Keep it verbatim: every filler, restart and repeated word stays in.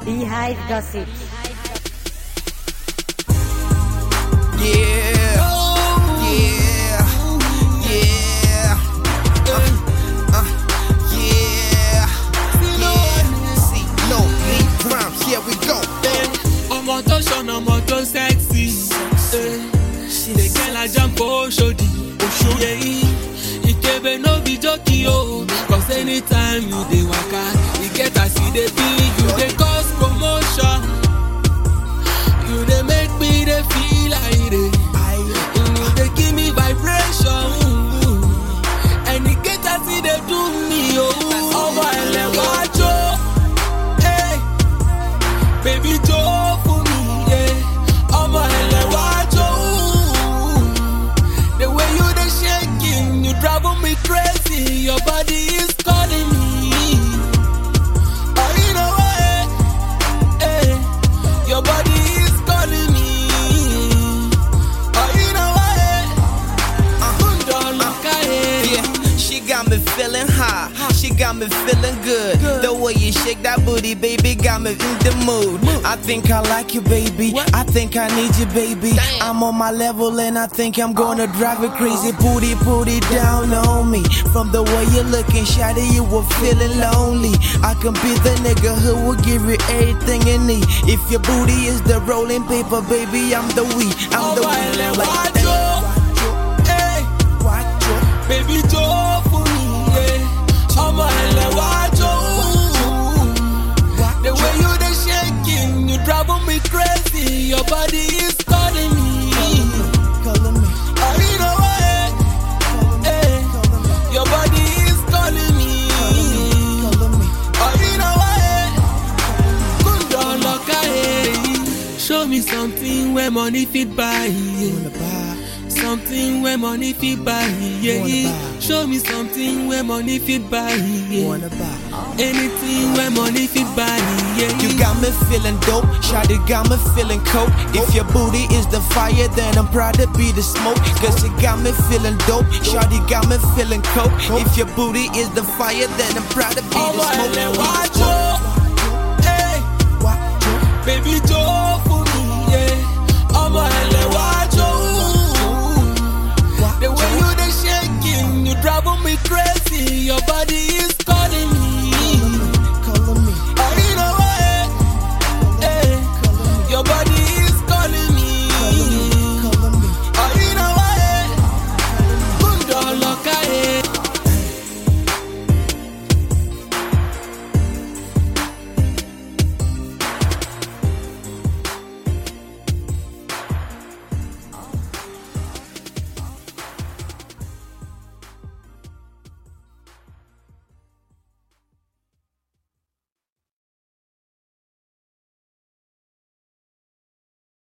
Beehive Gossip. Yeah, yeah, yeah, uh, uh, yeah. See, no, beat rhymes, here we go. I'm on to show, I'm on to sexy. The girl I jump for Oshodi, yeah. It can no be jokey, oh. Cause anytime you dey waka, you get a see the beat, you dey cause promotion. You dey make me dey feel like it. You dey give me vibration. And you get a see they do me, oh. Oh my lewajo, hey, baby Joe for me, yeah. Oh my lewajo, the way you dey shaking, you driving me crazy. Your body is calling me. Oh, you know what? Hey, your body is calling me. Oh, you know what? Uh, yeah, she got me feeling high. She got me feeling good. The way you shake that booty, baby, got me in the mood. I think I like you, baby. I think I need you, baby. I'm on my level and I think I'm gonna drive it crazy. Booty, put it down on me. From the way you're looking, shawty, you were feeling lonely. I can be the nigga who will give you everything you need. If your booty is the rolling paper, baby, I'm the weed. I'm the weed. Like, hey, baby Joe for me, yeah. Oh my lewajo, the way you dey shaking, you driving me crazy. Your body is calling me. Oh, you know what? Hey, your body is calling me. Oh, you know what? Kundo loka, hey. Show me something where money fit buy, yeah. Something where money fit buy, yeah. Show me something where money fit buy, yeah. Anything where money fit buy, yeah. You got me feeling dope, shawty got me feeling coke. If your booty is the fire, then I'm proud to be the smoke. Cause you got me feeling dope, shawty got me feeling coke. If your booty is the fire, then I'm proud to be the smoke. Hey, baby